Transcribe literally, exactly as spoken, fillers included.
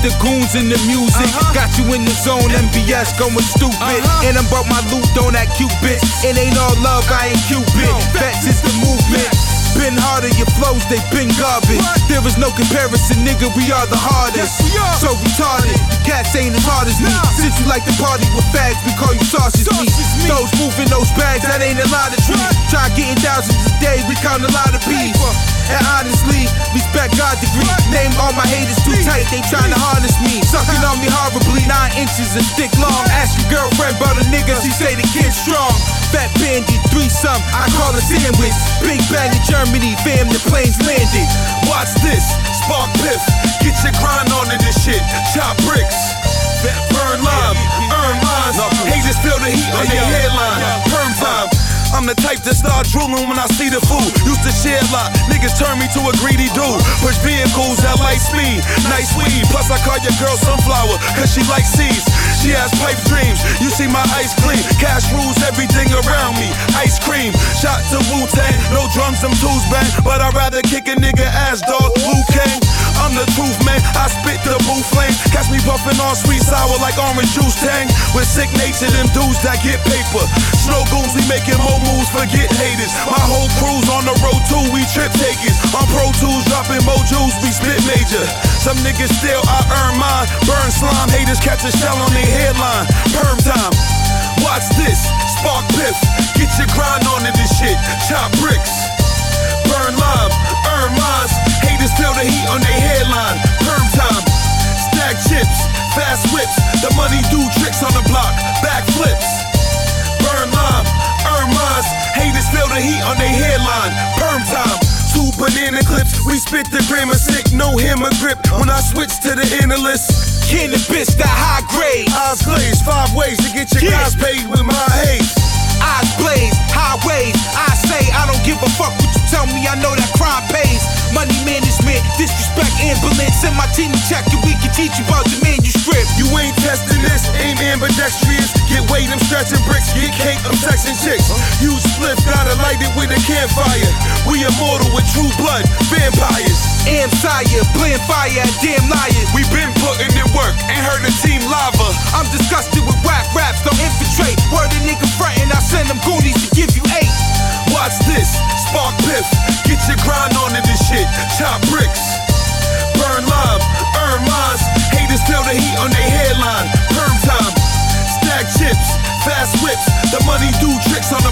the goons and the music. Uh-huh. Got you in the zone, M B S going stupid. Uh-huh. And I'm about my loot, don't act Cupid. It ain't all love, I ain't Cupid. Facts is the movement. Been harder, your flows, they been garbage. What? There is no comparison, nigga, we are the hardest. Yes, we are. So retarded, the cats ain't as hard as me. Nah. Since you like to party with fags, we call you sausage meat. Those moving those bags, that ain't a lot of treat. Try getting thousands a day, we count a lot of peas. And honestly, respect God degree. What? Name all my haters too tight, they tryna harness me. Sucking on me horribly, nine inches and stick long. Ask your girlfriend about a nigga, she say the kid's strong. Fat bandit, threesome, I call it sandwich. Big bang in Germany, fam, the planes landed. Watch this, spark piff, get your grind on to this shit. Chop bricks, burn love, earn mines. Haters feel the heat on their headline. Perm time. I'm the type to start drooling when I see the food. Used to share a lot, niggas turn me to a greedy dude. Push vehicles at light speed, nice weed. Plus I call your girl Sunflower, cause she likes seeds. She has pipe dreams, you see my ice clean. Cash rules everything around me, ice cream. Shot to Wu-Tang, no drums, them tools bang. But I'd rather kick a nigga ass, dog, Liu Kang. I'm the truth, man, I spit the blue flame. Catch me puffin' on sweet sour like orange juice tang. With sick nature, them dudes that get paper. Snow goons, we making more moves, forget haters. My whole crew's on the road too, we trip takers. On Pro Tools, dropping mojos, we spit major. Some niggas still, I earn mine. Burn slime, haters catch a shell on their headline. Perm time, watch this, spark piff. Get your grind on to this shit, chop bricks. Burn love, earn mines. Haters feel the heat on their headline. Perm time, stack chips, fast whips. The money do tricks on the block, back flips. Burn love, earn mines. Haters feel the heat on their headline. Perm time, two banana clips. We spit the grammar sick, no hammer grip. When I switch to the analyst, cannabis, that high grade. Eyes glazed, five ways to get your guys paid with my haze. Eyes blaze, highways. I say I don't give a fuck what you tell me. I know that crime pays. Money management, disrespect, ambulance. Send my team to check and we can teach you about the manuscript. You ain't testing this, aim ambidextrous. Get weight, I'm stretching bricks. Get cake, I'm sexing chicks. Use split, gotta light it with a campfire. We immortal with true blood, vampires. Am sire, blend fire, damn liars. We been putting in work, ain't heard the team lava. I'm disgusted with whack raps, don't infiltrate. Word a nigga frontin', I send them goonies to give you eight. Watch this, spark piff, get your grind on to this shit. Chop bricks, burn love, earn mines. Haters feel the heat on their headline. Perm time, stack chips, fast whips. The money do tricks on